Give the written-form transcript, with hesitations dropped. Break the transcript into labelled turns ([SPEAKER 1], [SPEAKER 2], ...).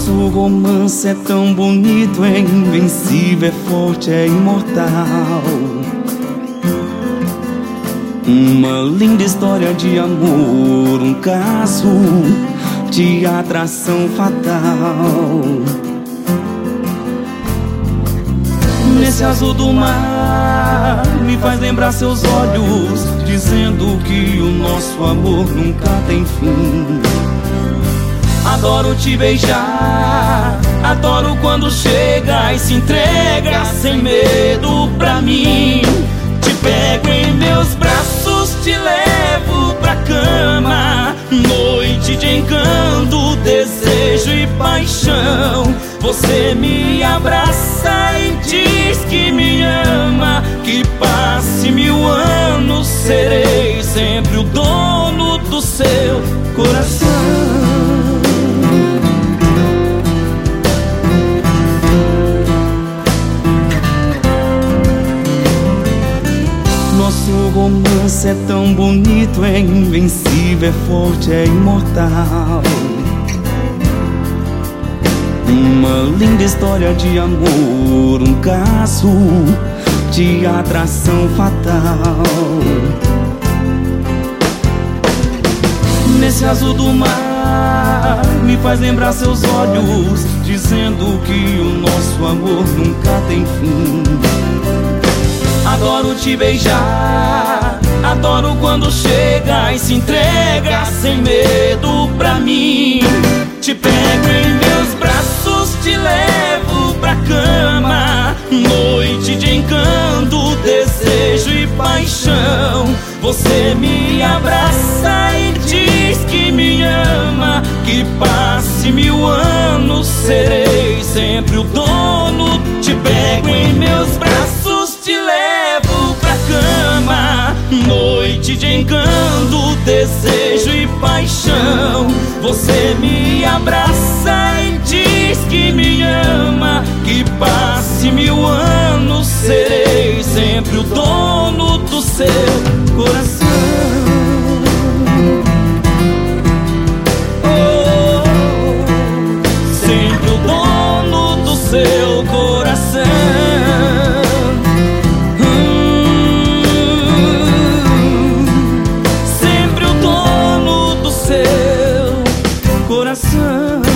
[SPEAKER 1] Nosso romance é tão bonito, é invencível, é forte, é imortal. Uma linda história de amor, um caso de atração fatal. Nesse azul do mar me faz lembrar seus olhos, dizendo que o nosso amor nunca tem fim. Adoro te beijar, adoro quando chega e se entrega sem medo pra mim. Te pego em meus braços, te levo pra cama. Noite de encanto, desejo e paixão. Você me abraça e diz que me ama. Que passe 1000 anos, serei sempre o dono do seu coração. Nosso romance é tão bonito, é invencível, é forte, é imortal. Uma linda história de amor, um caso de atração fatal. Nesse azul do mar me faz lembrar seus olhos, dizendo que o nosso amor nunca tem fim. Adoro te beijar, adoro quando chega e se entrega sem medo pra mim. Te pego em meus braços, te levo pra cama. Noite de encanto, desejo e paixão. Você me abraça e diz que me ama. Que passe 1000 anos, serei sempre o dono. Te pego em meus braços, te levo pra cama. Noite de encanto, desejo e paixão. Você me abraça e diz que me ama. Que passe 1000 anos, serei sempre o dono do seu coração. Sempre o dono do seu coração. Sempre o dono do seu coração.